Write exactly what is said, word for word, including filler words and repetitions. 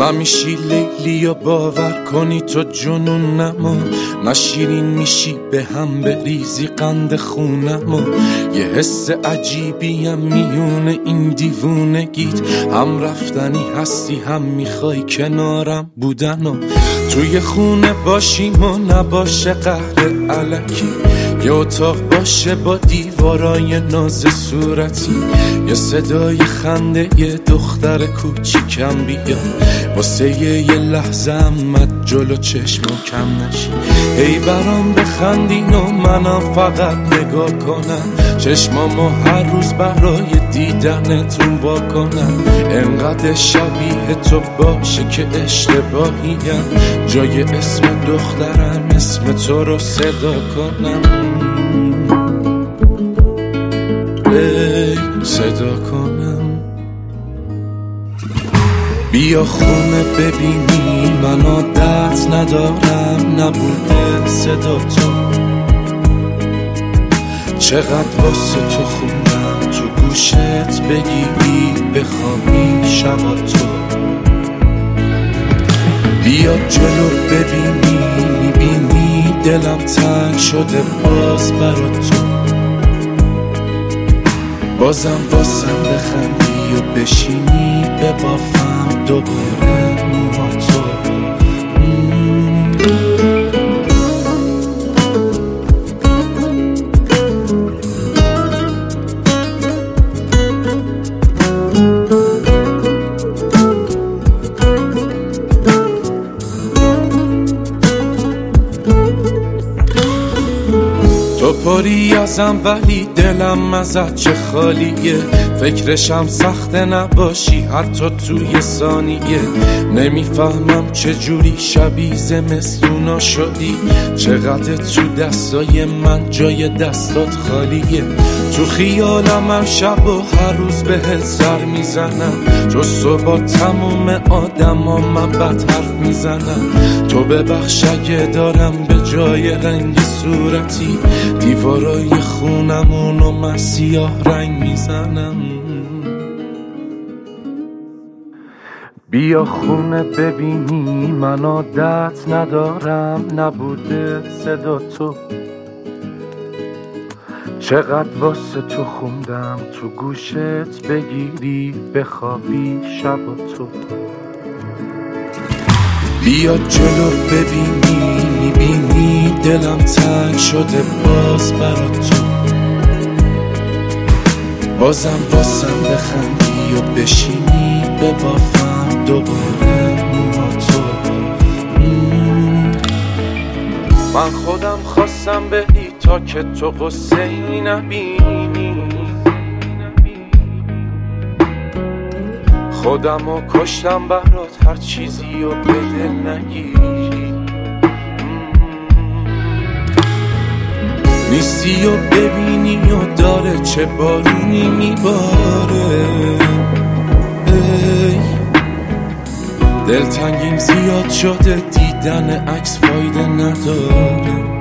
من میشی لیلی یا باور کنی تو جنونمو، نشیرین میشی به هم بریزی قند خونمو. یه حس عجیبیم میونه این دیوونگیت، هم رفتنی هستی هم میخوای کنارم بودنو. توی خونه باشیم و نباشه قهر علکی، یه اتاق باشه با دیوارای ناز صورتی، یه صدای خنده یه دختر کوچیکم بیاد واسه یه لحظه امت جلو چشمو کم نشی. ای برام بخندین و منم فقط نگاه کنم، چشمامو هر روز برای دیدنتون وا کنم. انقدر شبیه تو باشه که اشتباهیم، جای اسم دخترم اسم تو رو صدا کنم. ای صدا کنم. بیا خونه ببینی من عادت ندارم نبوده صدا تو، چقدر واسه تو خوندم تو گوشت بگیری بخوابی شبا تو. بیا جلو ببینی میبینی دلم تنگ شده باز برا تو، بازم بازم بخندی و بشینی به بافم دوباره موها تو. تو پری ازم ولی دلم ازت چه خالیه، فکرشم سخته نباشی حتی توی ثانیه. نمیفهمم چجوری شبیه زمستونا شدی، چقدر تو دستای من جای دستات خالیه. تو خیالم هر شب و هر روز بهت سر میزنم، تو صبح تموم آدم ها من بد حرف میزنم. تو ببخش اگه دارم به جای رنگ صورتی دیوارای خونمونو من سیاه رنگ میزنم. بیا خونه ببینی من عادت ندارم نبوده صدا تو، چقدر واسه تو خوندم تو گوشت بگیری بخوابی شبا تو. بیا جلو ببینی میبینی دلم تنگ شده باز برا تو، بازم بازم بخندی و بشینی به بافم دوباره موها تو. من خودم خواستم بری تا که تو قصه ای نبینی، خودم رو کشتم برات هر چیزی رو به دل نگیری. نیستی و ببینی و داره چه بارونی میباره. ای دلتنگیم زیاد شده دیدن عکس فایده نداره.